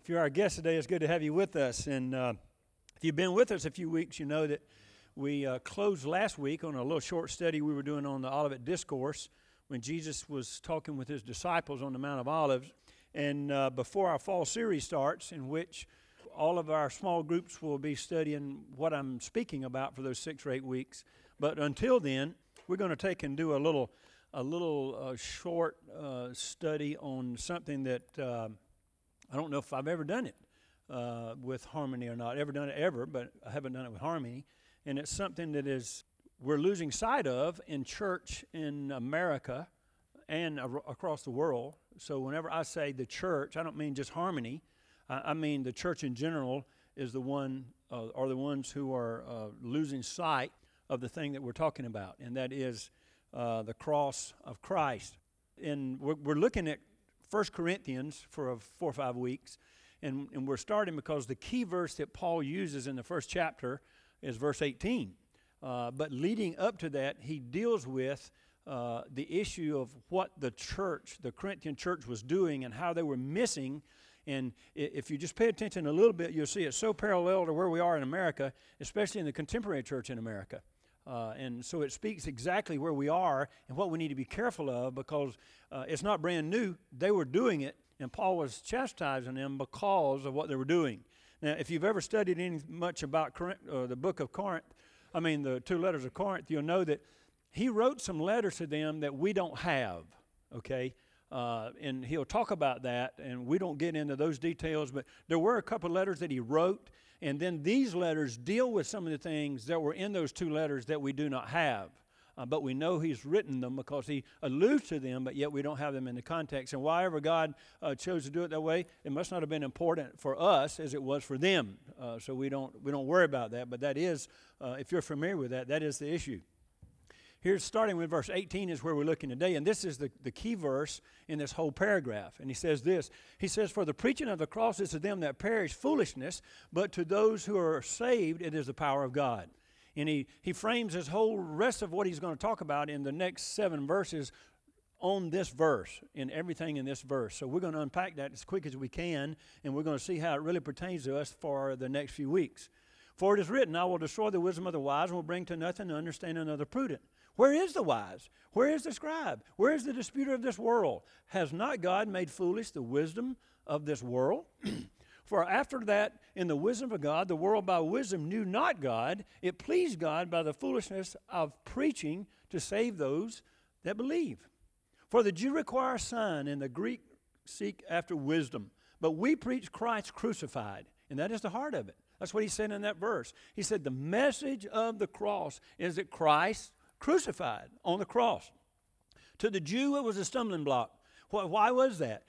If you're our guest today, it's good to have you with us. And if you've been with us a few weeks, you know that we closed last week on a little short study we were doing on the Olivet Discourse when Jesus was talking with his disciples on the Mount of Olives. And before our fall series starts, in which all of our small groups will be studying what I'm speaking about for those 6 or 8 weeks. But until then, we're going to take and do a little short study on something that I don't know if I've ever done it with Harmony or not. Ever done it ever, but I haven't done it with Harmony. And it's something that we're losing sight of in church in America and across the world. So whenever I say the church, I don't mean just Harmony. I mean the church in general is the one, are the ones who are losing sight of the thing that we're talking about, and that is the cross of Christ. And we're looking at 1 Corinthians for 4 or 5 weeks, and we're starting because the key verse that Paul uses in the first chapter is verse 18. But leading up to that, he deals with the issue of what the Corinthian church was doing and how they were missing. And if you just pay attention a little bit, you'll see it's so parallel to where we are in America, especially in the contemporary church in America. And so it speaks exactly where we are and what we need to be careful of, because it's not brand new. They were doing it, and Paul was chastising them because of what they were doing. Now, if you've ever studied much about the book of Corinth, the 2 letters of Corinth, you'll know that he wrote some letters to them that we don't have, okay? And he'll talk about that, and we don't get into those details, but there were a couple of letters that he wrote, and then these letters deal with some of the things that were in those 2 letters that we do not have. But we know he's written them because he alludes to them, but yet we don't have them in the context. And why ever God chose to do it that way, it must not have been important for us as it was for them. So we don't worry about that. But that is, if you're familiar with that, that is the issue. Here's starting with verse 18 is where we're looking today, and this is the key verse in this whole paragraph. And he says this, he says, "For the preaching of the cross is to them that perish foolishness, but to those who are saved it is the power of God." And he frames his whole rest of what he's going to talk about in the next 7 verses on this verse, in everything in this verse. So we're going to unpack that as quick as we can, and we're going to see how it really pertains to us for the next few weeks. "For it is written, I will destroy the wisdom of the wise and will bring to nothing the understanding of the prudent. Where is the wise? Where is the scribe? Where is the disputer of this world? Has not God made foolish the wisdom of this world? For after that, in the wisdom of God, the world by wisdom knew not God. It pleased God by the foolishness of preaching to save those that believe. For the Jew require a sign, and the Greek seek after wisdom. But we preach Christ crucified." And that is the heart of it. That's what he said in that verse. He said the message of the cross is that Christ crucified on the cross. To the Jew, it was a stumbling block. Why was that?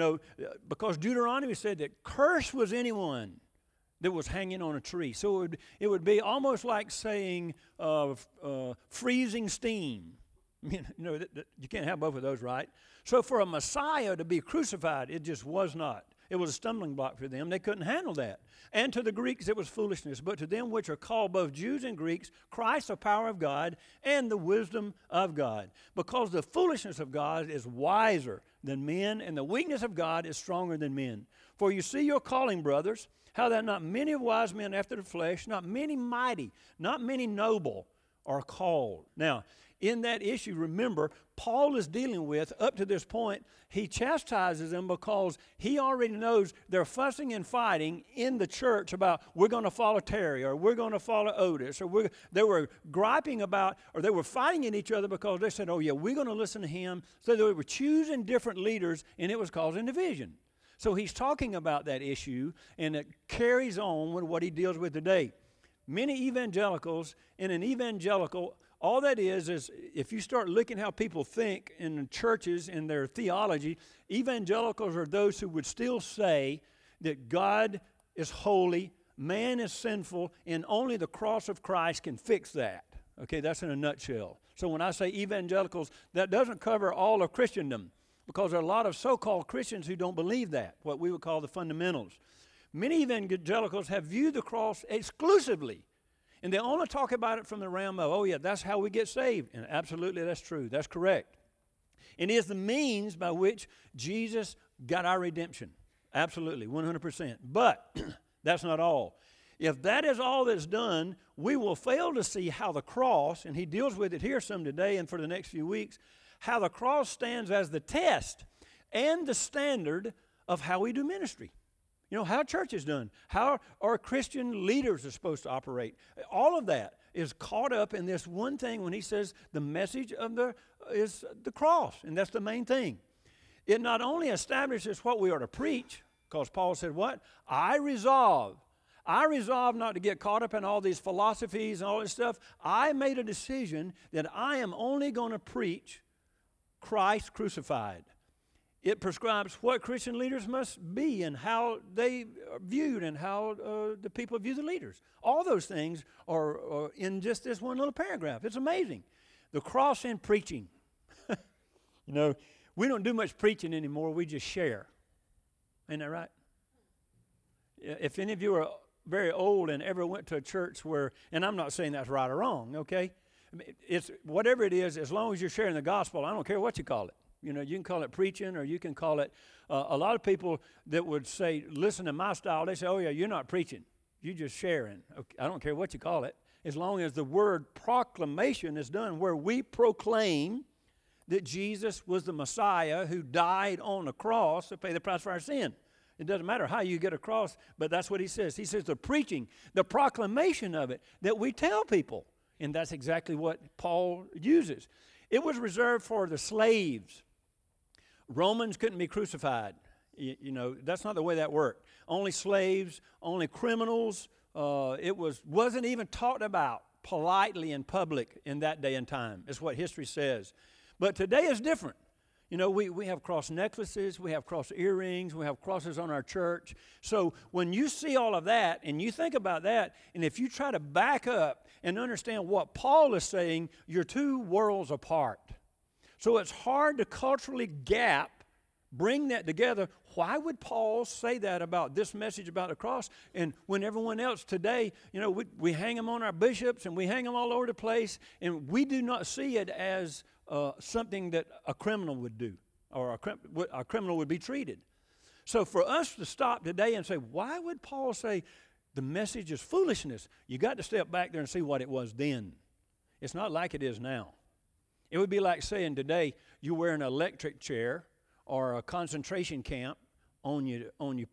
Because Deuteronomy said that cursed was anyone that was hanging on a tree. So it would be almost like saying freezing steam. You can't have both of those, right? So for a Messiah to be crucified, it just was not. It was a stumbling block for them. They couldn't handle that. And to the Greeks, it was foolishness. But to them which are called both Jews and Greeks, Christ the power of God and the wisdom of God. Because the foolishness of God is wiser than men, and the weakness of God is stronger than men. For you see your calling, brothers, how that not many of wise men after the flesh, not many mighty, not many noble are called. Now, in that issue, remember, Paul is dealing with, up to this point, he chastises them because he already knows they're fussing and fighting in the church about, we're going to follow Terry, or we're going to follow Otis, or they were griping about, or they were fighting at each other because they said, oh yeah, we're going to listen to him. So they were choosing different leaders, and it was causing division. So he's talking about that issue, and it carries on with what he deals with today. Many evangelicals, in an evangelical, all that is if you start looking how people think in churches in their theology, evangelicals are those who would still say that God is holy, man is sinful, and only the cross of Christ can fix that. Okay, that's in a nutshell. So when I say evangelicals, that doesn't cover all of Christendom, because there are a lot of so-called Christians who don't believe that, what we would call the fundamentals. Many evangelicals have viewed the cross exclusively, and they only talk about it from the realm of, oh yeah, that's how we get saved. And absolutely that's true. That's correct. It is the means by which Jesus got our redemption. Absolutely, 100%. But that's not all. If that is all that's done, we will fail to see how the cross, and he deals with it here some today and for the next few weeks, how the cross stands as the test and the standard of how we do ministry. You know, how church is done, how our Christian leaders are supposed to operate. All of that is caught up in this one thing when he says the message of is the cross, and that's the main thing. It not only establishes what we are to preach, because Paul said what? I resolve not to get caught up in all these philosophies and all this stuff. I made a decision that I am only going to preach Christ crucified. It prescribes what Christian leaders must be and how they are viewed and how the people view the leaders. All those things are in just this one little paragraph. It's amazing. The cross and preaching. You know, we don't do much preaching anymore. We just share. Ain't that right? If any of you are very old and ever went to a church where, and I'm not saying that's right or wrong, okay? It's whatever it is, as long as you're sharing the gospel, I don't care what you call it. You know, you can call it preaching or you can call it, a lot of people that would say, listen to my style, they say, oh yeah, you're not preaching. You're just sharing. Okay, I don't care what you call it. As long as the word proclamation is done where we proclaim that Jesus was the Messiah who died on the cross to pay the price for our sin. It doesn't matter how you get across, but that's what he says. He says the preaching, the proclamation of it, that we tell people. And that's exactly what Paul uses. It was reserved for the slaves. Romans couldn't be crucified. You know, that's not the way that worked. Only slaves, only criminals. It wasn't even talked about politely in public in that day and time, is what history says. But today is different. You know, we have cross necklaces, we have cross earrings, we have crosses on our church. So when you see all of that and you think about that, and if you try to back up and understand what Paul is saying, you're two worlds apart. So it's hard to culturally bring that together. Why would Paul say that about this message about the cross? And when everyone else today, you know, we hang them on our bishops and we hang them all over the place, and we do not see it as something that a criminal would do or a criminal would be treated. So for us to stop today and say, why would Paul say the message is foolishness? You got to step back there and see what it was then. It's not like it is now. It would be like saying today you wear an electric chair or a concentration camp on your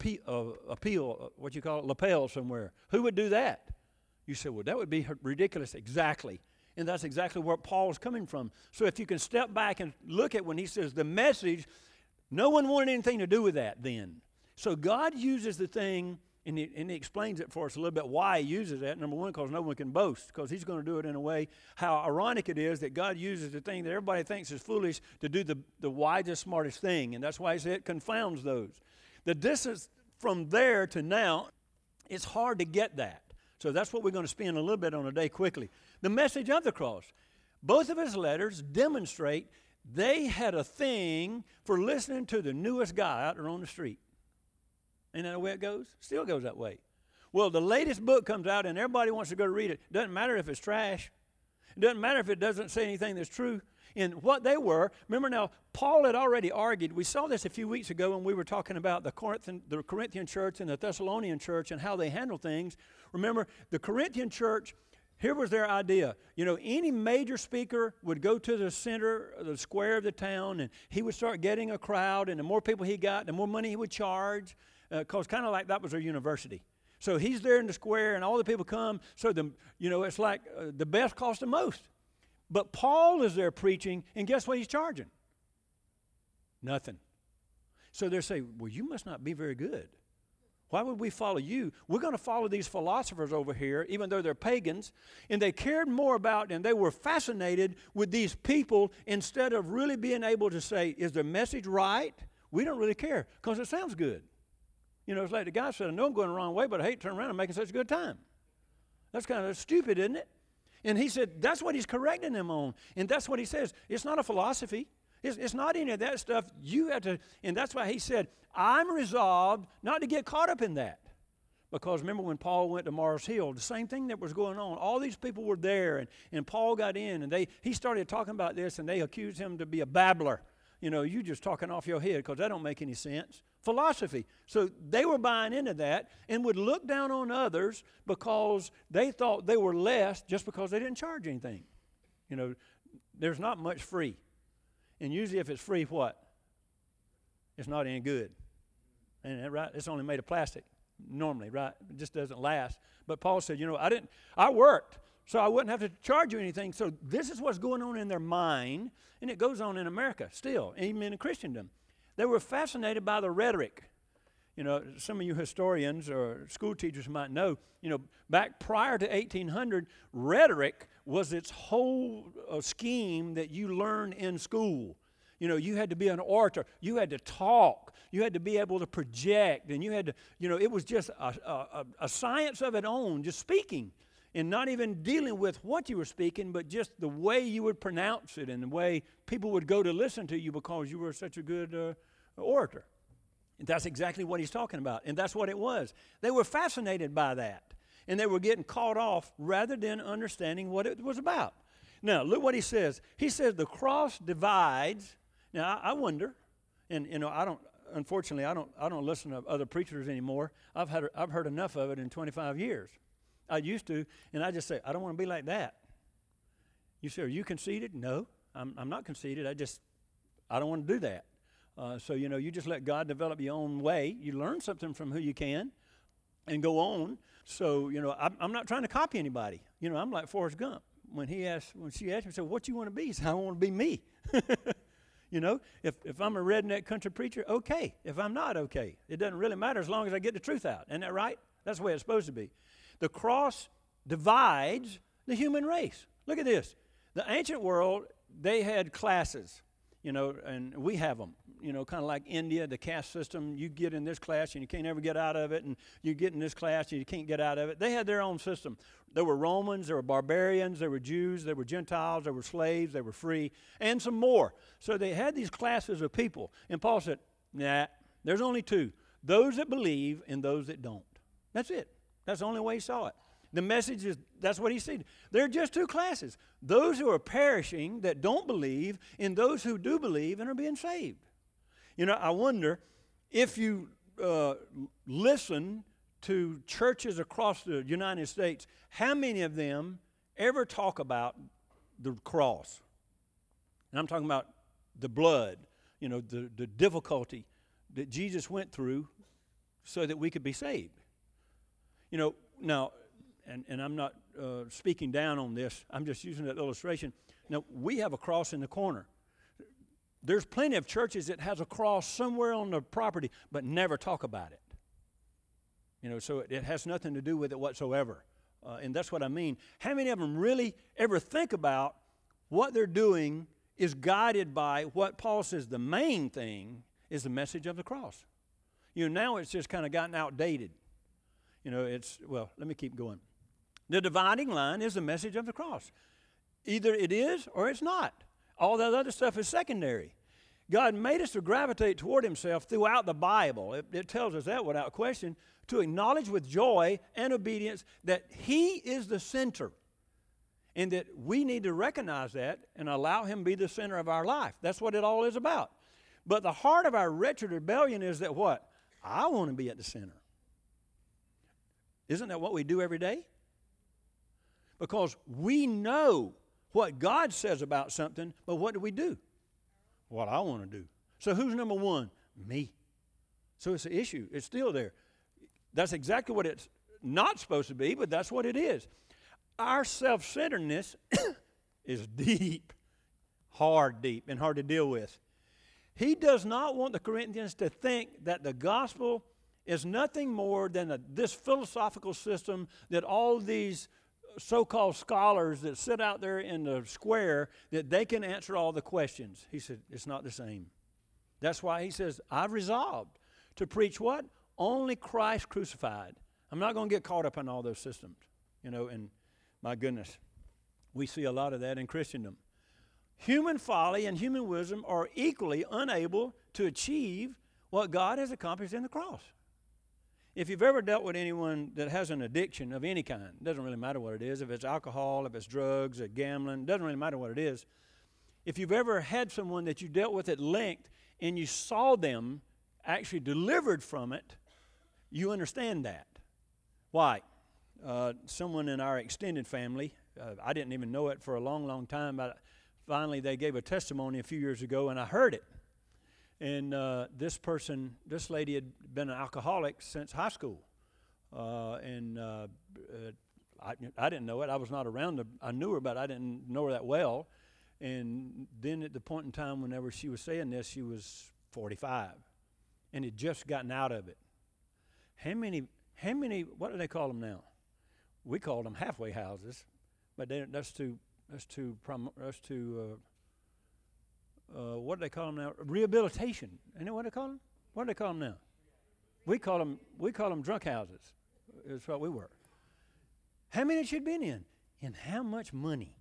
lapel somewhere. Who would do that? You say, well, that would be ridiculous. Exactly. And that's exactly where Paul's coming from. So if you can step back and look at when he says the message, no one wanted anything to do with that then. So God uses the thing, and he explains it for us a little bit why he uses that. Number one, because no one can boast, because he's going to do it in a way. How ironic it is that God uses the thing that everybody thinks is foolish to do the wisest, smartest thing. And that's why he said it confounds those. The distance from there to now, it's hard to get that. So that's what we're going to spend a little bit on today quickly. The message of the cross. Both of his letters demonstrate they had a thing for listening to the newest guy out there on the street. Ain't that the way it goes? Still goes that way. Well, the latest book comes out and everybody wants to go to read it. Doesn't matter if it's trash. It doesn't matter if it doesn't say anything that's true. And what they were, remember now, Paul had already argued. We saw this a few weeks ago when we were talking about the Corinthian church and the Thessalonian church and how they handle things. Remember, the Corinthian church, here was their idea. You know, any major speaker would go to the center, the square of the town, and he would start getting a crowd, and the more people he got, the more money he would charge, because kind of like that was their university. So he's there in the square, and all the people come, so it's like the best cost the most. But Paul is there preaching, and guess what he's charging? Nothing. So they're saying, well, you must not be very good. Why would we follow you? We're going to follow these philosophers over here, even though they're pagans, and they cared more about, and they were fascinated with these people instead of really being able to say, is the message right? We don't really care, because it sounds good. You know, it's like the guy said, I know I'm going the wrong way, but I hate to turn around and making such a good time. That's kind of stupid, isn't it? And he said, that's what he's correcting them on. And that's what he says. It's not a philosophy. It's not any of that stuff. You have to, and that's why he said, I'm resolved not to get caught up in that. Because remember when Paul went to Mars Hill, the same thing that was going on. All these people were there, and Paul got in, and he started talking about this, and they accused him to be a babbler. You know, you just talking off your head because that don't make any sense. philosophy. So they were buying into that and would look down on others because they thought they were less just because they didn't charge anything. You know, there's not much free. And usually if it's free, what? It's not any good. Ain't that right? It's only made of plastic normally, right? It just doesn't last. But Paul said, I worked, so I wouldn't have to charge you anything. So this is what's going on in their mind, and it goes on in America still, even in Christendom. They were fascinated by the rhetoric. Some of you historians or school teachers might know, back prior to 1800, rhetoric was its whole scheme that you learned in school. You had to be an orator. You had to talk. You had to be able to project. And you had to, it was just a science of its own, just speaking. And not even dealing with what you were speaking, but just the way you would pronounce it and the way people would go to listen to you because you were such a good orator. And that's exactly what he's talking about. And that's what it was. They were fascinated by that. And they were getting caught off rather than understanding what it was about. Now, look what he says. He says the cross divides. Now, I wonder, and unfortunately, I don't listen to other preachers anymore. I've heard enough of it in 25 years. I used to, and I just say, I don't want to be like that. You say, are you conceited? No, I'm not conceited. I don't want to do that. So, you just let God develop your own way. You learn something from who you can and go on. So, I'm not trying to copy anybody. I'm like Forrest Gump. When she asked me, so what you want to be? He said, I want to be me. If I'm a redneck country preacher, okay. If I'm not, okay. It doesn't really matter as long as I get the truth out. Isn't that right? That's the way it's supposed to be. The cross divides the human race. Look at this. The ancient world, they had classes, and we have them. Kind of like India, the caste system. You get in this class and you can't ever get out of it, and you get in this class and you can't get out of it. They had their own system. There were Romans, there were barbarians, there were Jews, there were Gentiles, there were slaves, there were free, and some more. So they had these classes of people. And Paul said, nah, there's only two. Those that believe and those that don't. That's it. That's the only way he saw it. The message is, that's what he said. There are just two classes. Those who are perishing that don't believe, and those who do believe and are being saved. I wonder if you listen to churches across the United States, how many of them ever talk about the cross? And I'm talking about the blood, the difficulty that Jesus went through so that we could be saved. Now, and I'm not speaking down on this. I'm just using that illustration. Now, we have a cross in the corner. There's plenty of churches that has a cross somewhere on the property, but never talk about it. So it has nothing to do with it whatsoever. And that's what I mean. How many of them really ever think about what they're doing is guided by what Paul says the main thing is the message of the cross? Now it's just kind of gotten outdated. Let me keep going. The dividing line is the message of the cross. Either it is or it's not. All that other stuff is secondary. God made us to gravitate toward himself throughout the Bible. It tells us that without question, to acknowledge with joy and obedience that he is the center and that we need to recognize that and allow him to be the center of our life. That's what it all is about. But the heart of our wretched rebellion is that what? I want to be at the center. Isn't that what we do every day? Because we know what God says about something, but what do? What I want to do. So who's number one? Me. So it's an issue. It's still there. That's exactly what it's not supposed to be, but that's what it is. Our self-centeredness is deep, and hard to deal with. He does not want the Corinthians to think that the gospel is nothing more than this philosophical system that all these so-called scholars that sit out there in the square, that they can answer all the questions. He said, it's not the same. That's why he says, I've resolved to preach what? Only Christ crucified. I'm not going to get caught up in all those systems. And my goodness, we see a lot of that in Christendom. Human folly and human wisdom are equally unable to achieve what God has accomplished in the cross. If you've ever dealt with anyone that has an addiction of any kind, it doesn't really matter what it is, if it's alcohol, if it's drugs, or gambling, it doesn't really matter what it is. If you've ever had someone that you dealt with at length and you saw them actually delivered from it, you understand that. Why? Someone in our extended family, I didn't even know it for a long, long time, but finally they gave a testimony a few years ago, and I heard it. And this lady had been an alcoholic since high school. I didn't know it. I was not around her. I knew her, but I didn't know her that well. And then at the point in time whenever she was saying this, she was 45 and had just gotten out of it. How many, what do they call them now? We call them halfway houses, but that's too what do they call them now? Rehabilitation. You know what they call them? What do they call them now? We call them drunk houses. Is what we were. How many had you been in? And how much money?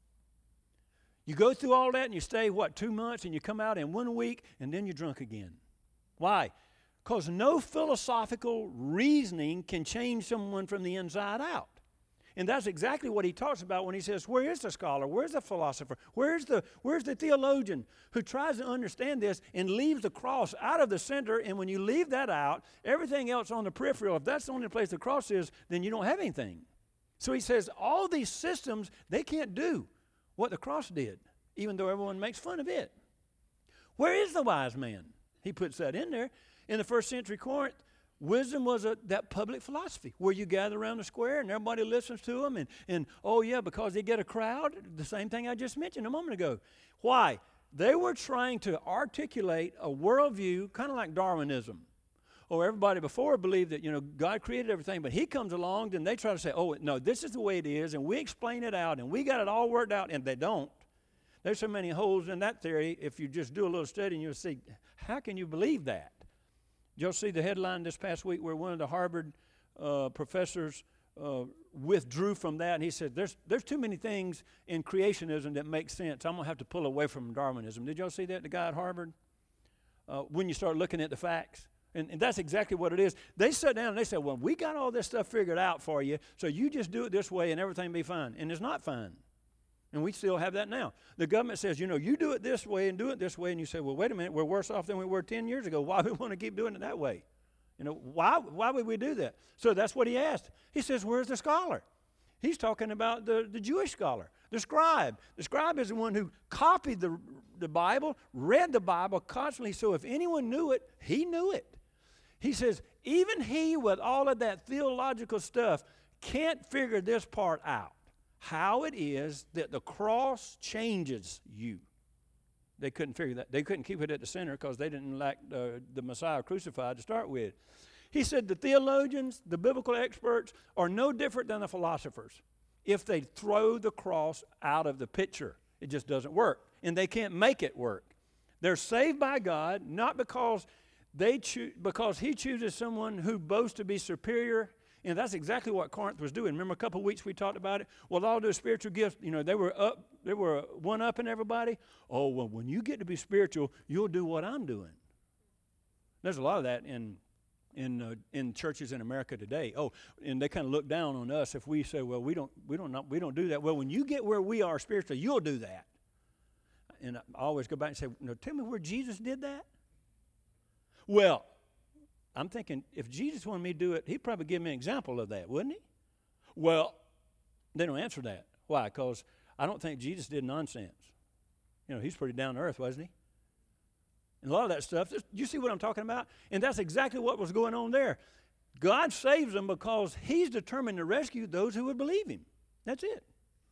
You go through all that and you stay, 2 months, and you come out in 1 week, and then you're drunk again. Why? Because no philosophical reasoning can change someone from the inside out. And that's exactly what he talks about when he says, where is the scholar? Where's the philosopher? Where's the theologian who tries to understand this and leaves the cross out of the center? And when you leave that out, everything else on the peripheral, if that's the only place the cross is, then you don't have anything. So he says all these systems, they can't do what the cross did, even though everyone makes fun of it. Where is the wise man? He puts that in there. In the first century Corinth, wisdom was that public philosophy where you gather around the square and everybody listens to them. And oh, yeah, because they get a crowd, the same thing I just mentioned a moment ago. Why? They were trying to articulate a worldview, kind of like Darwinism. Or everybody before believed that, God created everything, but he comes along, then they try to say, oh, no, this is the way it is, and we explain it out, and we got it all worked out, and they don't. There's so many holes in that theory, if you just do a little study, and you'll see, how can you believe that? You'll see the headline this past week where one of the Harvard professors withdrew from that, and he said, there's too many things in creationism that make sense. I'm going to have to pull away from Darwinism. Did y'all see that, the guy at Harvard? When you start looking at the facts. And that's exactly what it is. They sat down and they said, well, we got all this stuff figured out for you, so you just do it this way and everything will be fine. And it's not fine. And we still have that now. The government says, you do it this way and do it this way. And you say, well, wait a minute, we're worse off than we were 10 years ago. Why do we want to keep doing it that way? Why would we do that? So that's what he asked. He says, where's the scholar? He's talking about the Jewish scholar, the scribe. The scribe is the one who copied the Bible, read the Bible constantly. So if anyone knew it, he knew it. He says, even he with all of that theological stuff can't figure this part out. How it is that the cross changes you. They couldn't figure that. They couldn't keep it at the center because they didn't like the Messiah crucified to start with. He said the theologians, the biblical experts, are no different than the philosophers. If they throw the cross out of the picture, it just doesn't work. And they can't make it work. They're saved by God, not because because he chooses someone who boasts to be superior. And that's exactly what Corinth was doing. Remember a couple of weeks we talked about it? Well, all those spiritual gifts, they were one-upping everybody. Oh, well, when you get to be spiritual, you'll do what I'm doing. There's a lot of that in churches in America today. Oh, and they kind of look down on us if we say, well, we don't do that. Well, when you get where we are spiritually, you'll do that. And I always go back and say, tell me where Jesus did that. Well, I'm thinking, if Jesus wanted me to do it, he'd probably give me an example of that, wouldn't he? Well, they don't answer that. Why? Because I don't think Jesus did nonsense. He's pretty down to earth, wasn't he? And a lot of that stuff, you see what I'm talking about? And that's exactly what was going on there. God saves them because he's determined to rescue those who would believe him. That's it.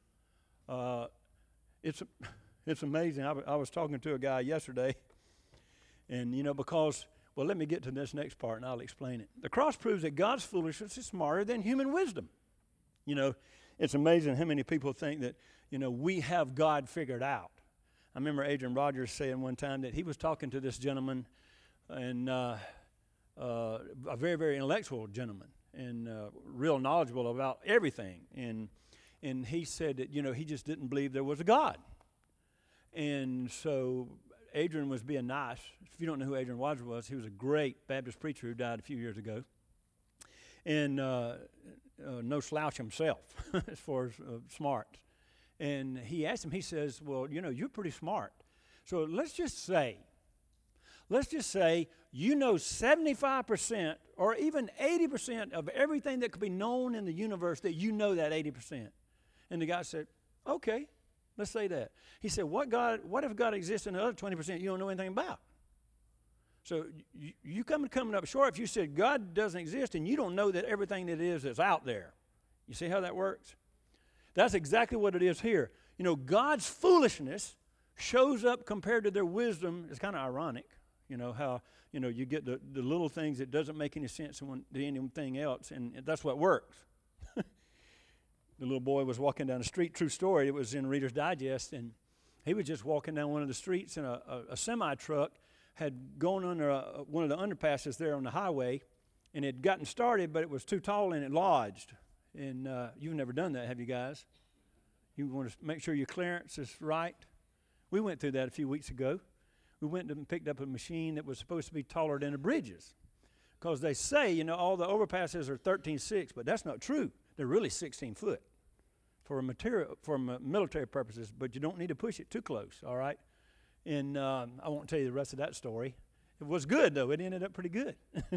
It's amazing. I was talking to a guy yesterday, and, because... Well, let me get to this next part, and I'll explain it. The cross proves that God's foolishness is smarter than human wisdom. It's amazing how many people think that, we have God figured out. I remember Adrian Rogers saying one time that he was talking to this gentleman, and a very, very intellectual gentleman, and real knowledgeable about everything. And he said that, he just didn't believe there was a God. And so Adrian was being nice. If you don't know who Adrian Rogers was, he was a great Baptist preacher who died a few years ago. And no slouch himself as far as smart. And he asked him, he says, well, you're pretty smart. So let's just say let's just say you know 75% or even 80% of everything that could be known in the universe, that you know that 80%. And the guy said, okay, let's say that. He said, what if God exists in the other 20% you don't know anything about? So you coming up short if you said God doesn't exist and you don't know that everything that is out there. You see how that works? That's exactly what it is here. You know, God's foolishness shows up compared to their wisdom. It's kind of ironic, you know, how, you know, you get the little things that doesn't make any sense to anything else, and that's what works. The little boy was walking down the street, true story, it was in Reader's Digest, and he was just walking down one of the streets, and a semi-truck had gone under one of the underpasses there on the highway, and it had gotten started, but it was too tall and it lodged. And you've never done that, have you guys? You want to make sure your clearance is right. We went through that a few weeks ago. We went and picked up a machine that was supposed to be taller than the bridges, because they say, you know, all the overpasses are 13.6, but that's not true. They're really 16 foot for military purposes, but you don't need to push it too close, all right? And I won't tell you the rest of that story. It was good, though. It ended up pretty good.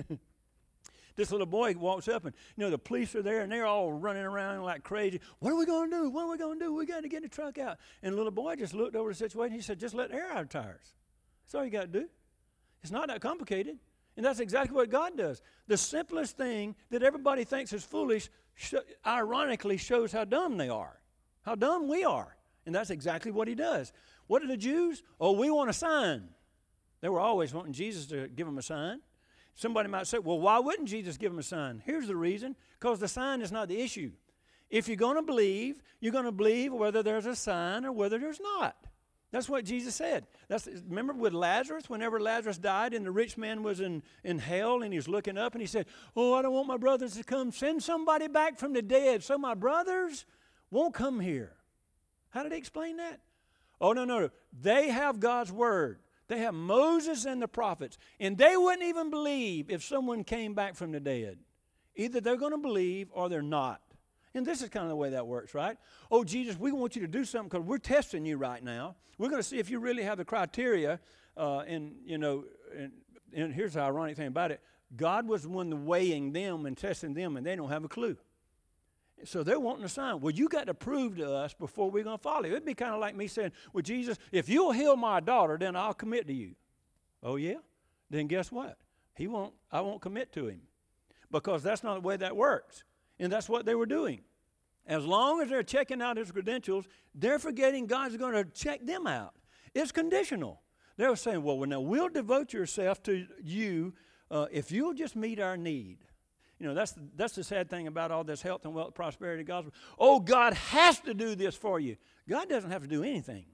This little boy walks up, and, you know, the police are there, and they're all running around like crazy. What are we going to do? What are we going to do? We got to get the truck out. And the little boy just looked over the situation. He said, just let air out of the tires. That's all you got to do. It's not that complicated. And that's exactly what God does. The simplest thing that everybody thinks is foolish ironically shows how dumb they are, how dumb we are. And that's exactly what he does. What are the Jews? Oh, we want a sign. They were always wanting Jesus to give them a sign. Somebody might say, well, why wouldn't Jesus give them a sign? Here's the reason. Because the sign is not the issue. If you're going to believe, you're going to believe whether there's a sign or whether there's not. That's what Jesus said. Remember with Lazarus, whenever Lazarus died and the rich man was in hell and he was looking up and he said, oh, I don't want my brothers to come. Send somebody back from the dead so my brothers won't come here. How did he explain that? Oh, no. They have God's word. They have Moses and the prophets. And they wouldn't even believe if someone came back from the dead. Either they're going to believe or they're not. And this is kind of the way that works, right? Oh, Jesus, we want you to do something because we're testing you right now. We're going to see if you really have the criteria. And here's the ironic thing about it. God was the one weighing them and testing them, and they don't have a clue. So they're wanting a sign. Well, you got to prove to us before we're going to follow you. It'd be kind of like me saying, well, Jesus, if you'll heal my daughter, then I'll commit to you. Oh, yeah? Then guess what? I won't commit to him, because that's not the way that works. And that's what they were doing. As long as they're checking out his credentials, they're forgetting God's going to check them out. It's conditional. They were saying, well, now we'll devote yourself to you if you'll just meet our need. You know, that's the sad thing about all this health and wealth, prosperity gospel. Oh, God has to do this for you. God doesn't have to do anything.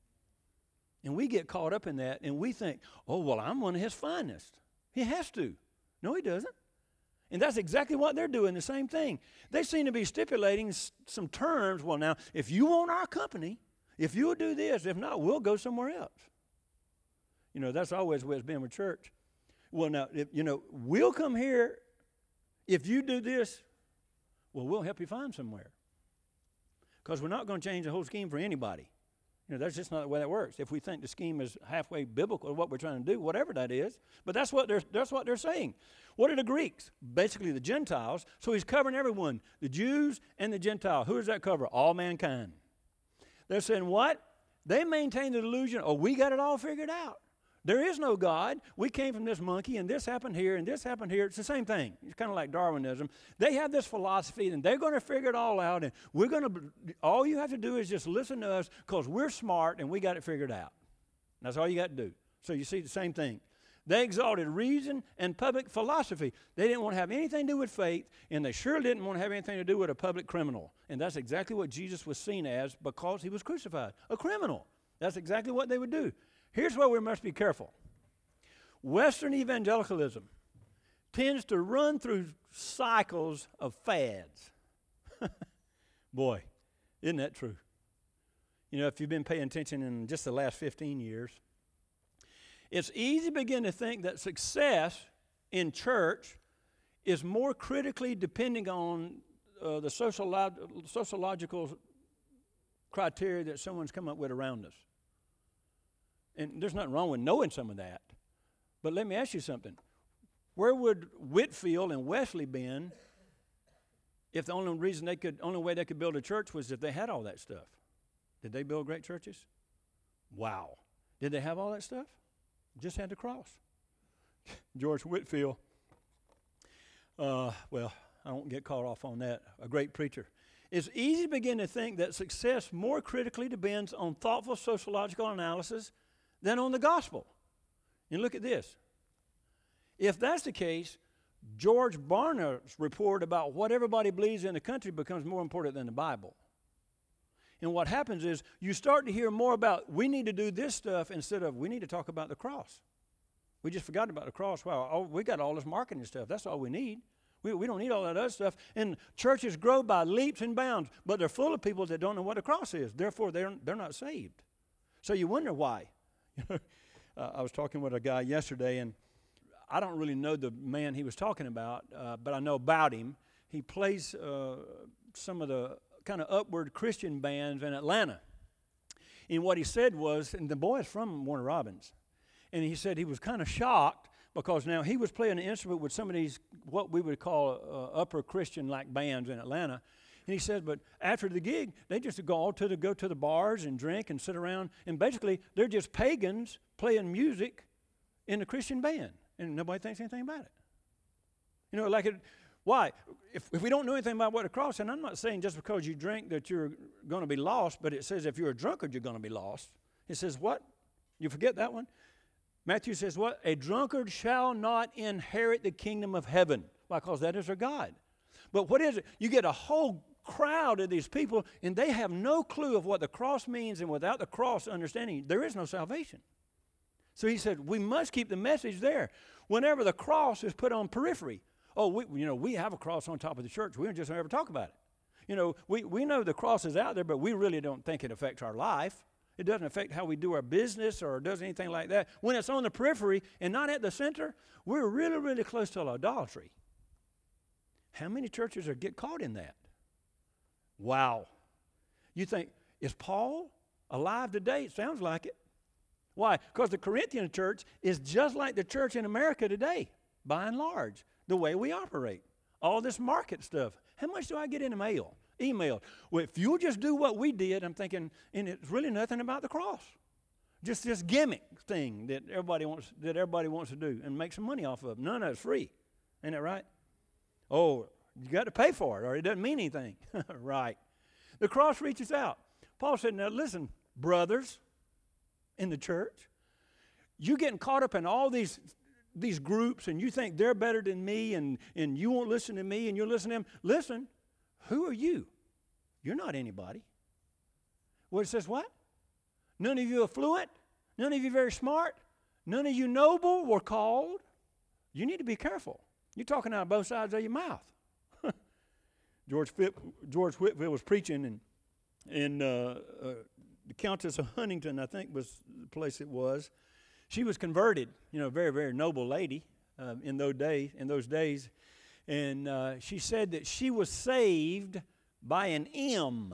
And we get caught up in that, and we think, oh, well, I'm one of his finest. He has to. No, he doesn't. And that's exactly what they're doing, the same thing. They seem to be stipulating some terms. Well, now, if you want our company, if you'll do this, if not, we'll go somewhere else. You know, that's always the way it's been with church. Well, now, we'll come here. If you do this, well, we'll help you find somewhere. Because we're not going to change the whole scheme for anybody. You know, that's just not the way that works. If we think the scheme is halfway biblical, what we're trying to do, whatever that is. But that's what they're saying. What are the Greeks? Basically the Gentiles. So he's covering everyone, the Jews and the Gentiles. Who does that cover? All mankind. They're saying what? They maintain the delusion, oh, we got it all figured out. There is no God. We came from this monkey, and this happened here, and this happened here. It's the same thing. It's kind of like Darwinism. They have this philosophy, and they're going to figure it all out, and all you have to do is just listen to us because we're smart, and we got it figured out. That's all you got to do. So you see the same thing. They exalted reason and public philosophy. They didn't want to have anything to do with faith, and they sure didn't want to have anything to do with a public criminal. And that's exactly what Jesus was seen as because he was crucified, a criminal. That's exactly what they would do. Here's where we must be careful. Western evangelicalism tends to run through cycles of fads. Boy, isn't that true? You know, if you've been paying attention in just the last 15 years, it's easy to begin to think that success in church is more critically depending on the sociological criteria that someone's come up with around us. And there's nothing wrong with knowing some of that. But let me ask you something. Where would Whitfield and Wesley been if the only way they could build a church was if they had all that stuff? Did they build great churches? Wow. Did they have all that stuff? Just had the cross. George Whitfield, well, I won't get caught off on that, a great preacher. It's easy to begin to think that success more critically depends on thoughtful sociological analysis than on the gospel. And look at this. If that's the case, George Barna's report about what everybody believes in the country becomes more important than the Bible. And what happens is you start to hear more about we need to do this stuff instead of we need to talk about the cross. We just forgot about the cross. Wow, we got all this marketing stuff. That's all we need. We don't need all that other stuff. And churches grow by leaps and bounds, but they're full of people that don't know what the cross is. Therefore, they're not saved. So you wonder why. I was talking with a guy yesterday, and I don't really know the man he was talking about, but I know about him. He plays some of the kind of upward Christian bands in Atlanta. And what he said was, and the boy is from Warner Robins, and he said he was kind of shocked because now he was playing an instrument with some of these, what we would call upper Christian-like bands in Atlanta. And he said, but after the gig, they just go to the bars and drink and sit around, and basically they're just pagans playing music in a Christian band, and nobody thinks anything about it. You know, why? If we don't know anything about what the cross, and I'm not saying just because you drink that you're going to be lost, but it says if you're a drunkard, you're going to be lost. It says what? You forget that one? Matthew says what? A drunkard shall not inherit the kingdom of heaven, because that is their God. But what is it? You get a whole crowd of these people, and they have no clue of what the cross means, and without the cross understanding, there is no salvation. So he said, we must keep the message there. Whenever the cross is put on periphery, we have a cross on top of the church. We don't just ever talk about it. You know, we know the cross is out there, but we really don't think it affects our life. It doesn't affect how we do our business or does anything like that. When it's on the periphery and not at the center, we're really, really close to idolatry. How many churches get caught in that? Wow. You think, is Paul alive today? It sounds like it. Why? Because the Corinthian church is just like the church in America today, by and large, the way we operate. All this market stuff. How much do I get in the mail? Email. Well, if you'll just do what we did, I'm thinking, and it's really nothing about the cross. Just this gimmick thing that everybody wants to do and make some money off of. None of it's free. Ain't that right? Oh, you got to pay for it or it doesn't mean anything. Right. The cross reaches out. Paul said, now listen, brothers in the church, you getting caught up in all these groups and you think they're better than me and you won't listen to me and you'll listen to them. Listen, who are you? You're not anybody. Well, it says what? None of you affluent, none of you very smart, none of you noble were called. You need to be careful. You're talking out of both sides of your mouth. George Whitfield was preaching in the Countess of Huntington, I think was the place it was. She was converted, very, very noble lady in those days. And she said that she was saved by an M,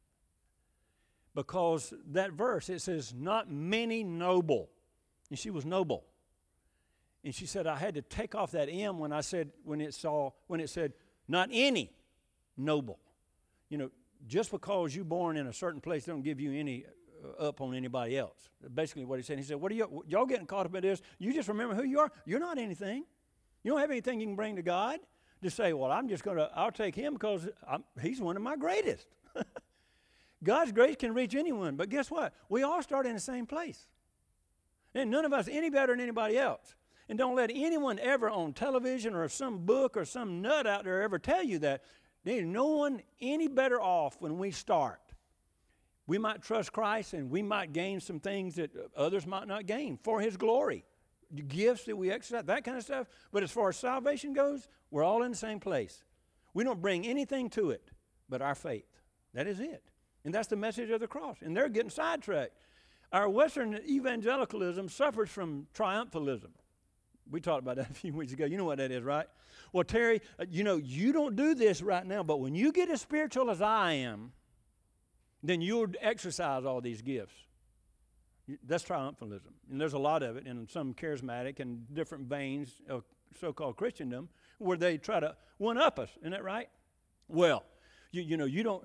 because that verse, it says, not many noble. And she was noble. And she said, I had to take off that M when it said, not any noble. Just because you're born in a certain place don't give you any up on anybody else. Basically what he said. He said, what are y'all getting caught up in this? You just remember who you are. You're not anything. You don't have anything you can bring to God to say, well, I'll take him because he's one of my greatest. God's grace can reach anyone, but guess what? We all start in the same place. And none of us any better than anybody else. And don't let anyone ever on television or some book or some nut out there ever tell you that. There's no one any better off when we start. We might trust Christ and we might gain some things that others might not gain for his glory. The gifts that we exercise, that kind of stuff. But as far as salvation goes, we're all in the same place. We don't bring anything to it but our faith. That is it. And that's the message of the cross. And they're getting sidetracked. Our Western evangelicalism suffers from triumphalism. We talked about that a few weeks ago. You know what that is, right? Well, Terry, you don't do this right now, but when you get as spiritual as I am, then you'll exercise all these gifts. That's triumphalism. And there's a lot of it in some charismatic and different veins of so-called Christendom where they try to one-up us. Isn't that right? Well, you know, you don't...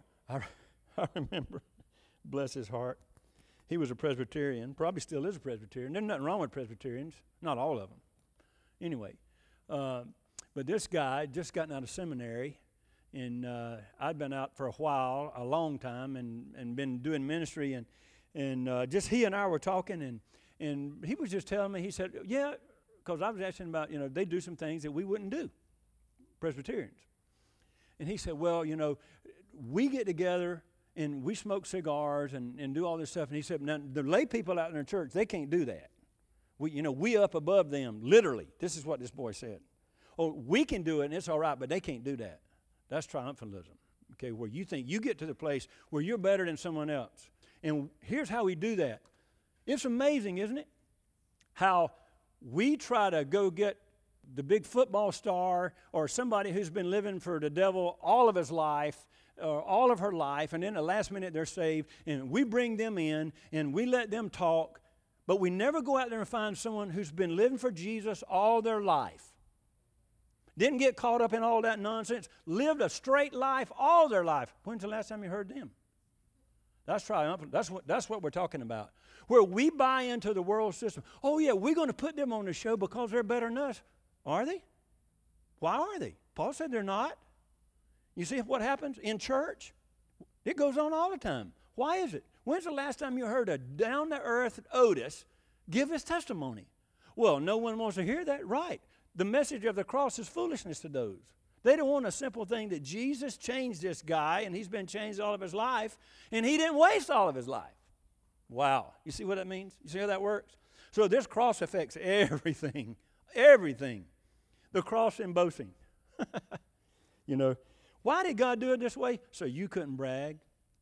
I remember, bless his heart, he was a Presbyterian, probably still is a Presbyterian. There's nothing wrong with Presbyterians, not all of them. Anyway, but this guy just gotten out of seminary, and I'd been out for a while, a long time, and been doing ministry, and just he and I were talking, and he was just telling me, he said, yeah, because I was asking about, you know, they do some things that we wouldn't do, Presbyterians. And he said, well, you know, we get together and we smoke cigars and do all this stuff. And he said, now, the lay people out in their church, they can't do that. We up above them, literally. This is what this boy said. Oh, we can do it, and it's all right, but they can't do that. That's triumphalism, okay, where you think you get to the place where you're better than someone else. And here's how we do that. It's amazing, isn't it? How we try to go get the big football star or somebody who's been living for the devil all of his life, or all of her life, and then the last minute they're saved, and we bring them in, and we let them talk, but we never go out there and find someone who's been living for Jesus all their life. Didn't get caught up in all that nonsense, lived a straight life all their life. When's the last time you heard them? That's triumphant. That's what we're talking about. Where we buy into the world system. Oh, yeah, we're going to put them on the show because they're better than us. Are they? Why are they? Paul said they're not. You see what happens in church? It goes on all the time. Why is it? When's the last time you heard a down-to-earth Otis give his testimony? Well, no one wants to hear that. Right. The message of the cross is foolishness to those. They don't want a simple thing that Jesus changed this guy, and he's been changed all of his life, and he didn't waste all of his life. Wow. You see what that means? You see how that works? So this cross affects everything. Everything. The cross and boasting. You know, why did God do it this way? So you couldn't brag.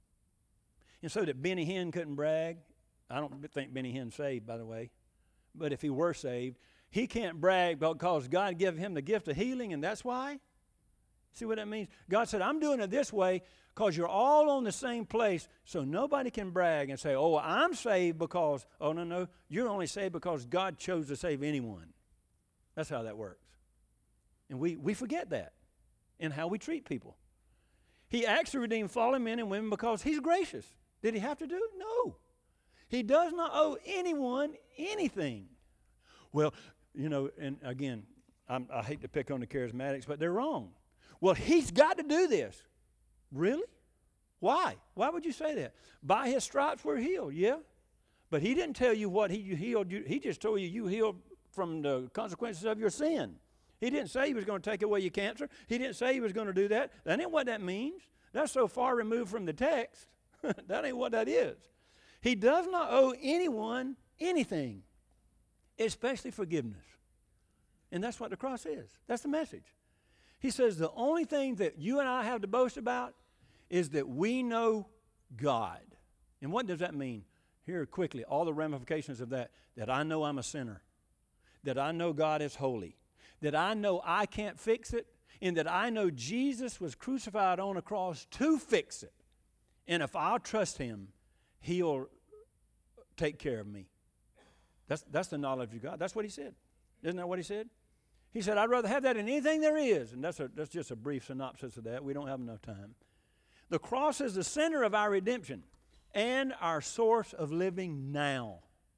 And so that Benny Hinn couldn't brag. I don't think Benny Hinn's saved, by the way. But if he were saved, he can't brag because God gave him the gift of healing, and that's why. See what that means? God said, I'm doing it this way because you're all on the same place, so nobody can brag and say, oh, I'm saved because, oh, no, you're only saved because God chose to save anyone. That's how that works. And we forget that in how we treat people. He actually redeemed fallen men and women because he's gracious. Did he have to do it? No. He does not owe anyone anything. Well, you know, and again, I hate to pick on the charismatics, but they're wrong. Well, he's got to do this. Really? Why? Why would you say that? By his stripes we're healed, yeah. But he didn't tell you what he healed you. He just told you healed from the consequences of your sin. He didn't say he was going to take away your cancer. He didn't say he was going to do that. That ain't what that means. That's so far removed from the text. That ain't what that is. He does not owe anyone anything, especially forgiveness. And that's what the cross is. That's the message. He says the only thing that you and I have to boast about is that we know God. And what does that mean? Here quickly, all the ramifications of that. That I know I'm a sinner. That I know God is holy. That I know I can't fix it. And that I know Jesus was crucified on a cross to fix it. And if I'll trust him, he'll take care of me. That's the knowledge of God. That's what he said. Isn't that what he said? He said, I'd rather have that than anything there is. And that's just a brief synopsis of that. We don't have enough time. The cross is the center of our redemption and our source of living now.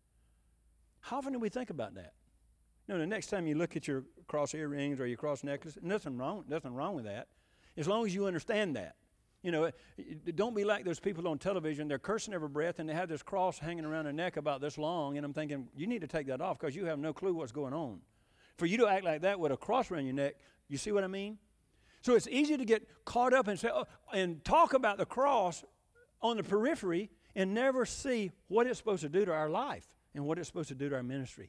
How often do we think about that? You know, the next time you look at your cross earrings or your cross necklace, nothing wrong with that, as long as you understand that. You know, don't be like those people on television. They're cursing every breath, and they have this cross hanging around their neck about this long, and I'm thinking, you need to take that off because you have no clue what's going on. For you to act like that with a cross around your neck, you see what I mean? So it's easy to get caught up and say, and talk about the cross on the periphery and never see what it's supposed to do to our life and what it's supposed to do to our ministry.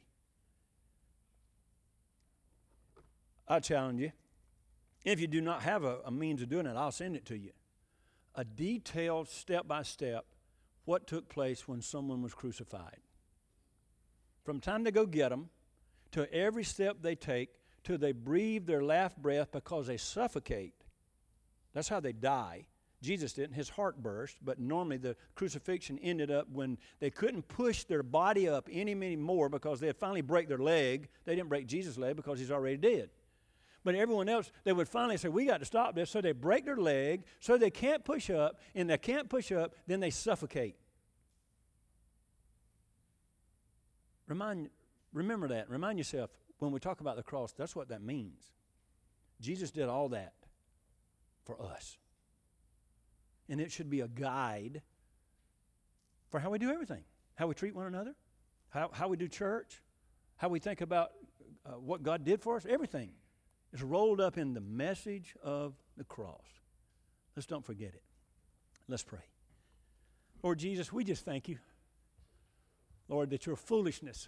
I challenge you, if you do not have a means of doing it, I'll send it to you. A detailed, step-by-step, what took place when someone was crucified. From time to go get them, to every step they take, till they breathe their last breath because they suffocate. That's how they die. Jesus didn't. His heart burst, but normally the crucifixion ended up when they couldn't push their body up any more because they had finally break their leg. They didn't break Jesus' leg because he's already dead. But everyone else, they would finally say, we got to stop this. So they break their leg, so they can't push up, and they can't push up, then they suffocate. Remember that. Remind yourself, when we talk about the cross, that's what that means. Jesus did all that for us. And it should be a guide for how we do everything. How we treat one another, how we do church, how we think about what God did for us, everything. It's rolled up in the message of the cross. Let's don't forget it. Let's pray. Lord Jesus, we just thank you, Lord, that your foolishness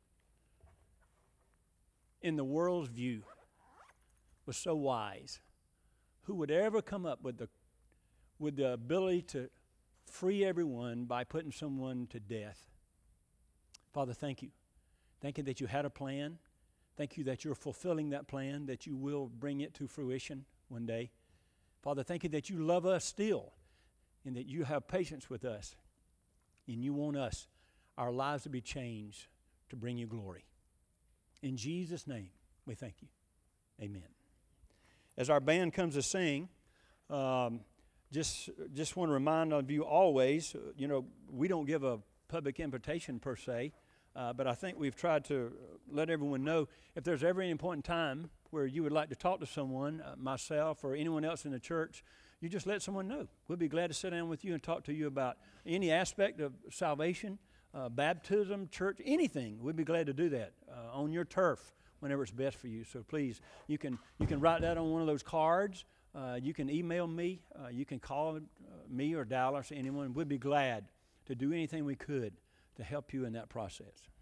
in the world's view was so wise. Who would ever come up with the ability to free everyone by putting someone to death? Father, thank you. Thank you that you had a plan. Thank you that you're fulfilling that plan, that you will bring it to fruition one day. Father, thank you that you love us still and that you have patience with us. And you want us, our lives to be changed to bring you glory. In Jesus' name, we thank you. Amen. As our band comes to sing, just want to remind of you always, we don't give a public invitation per se, but I think we've tried to let everyone know if there's ever any point in time where you would like to talk to someone, myself or anyone else in the church, you just let someone know. We'll be glad to sit down with you and talk to you about any aspect of salvation, baptism, church, anything. We'd be glad to do that on your turf whenever it's best for you. So please, you can write that on one of those cards. You can email me. You can call me or Dallas or anyone. We'd be glad to do anything we could to help you in that process.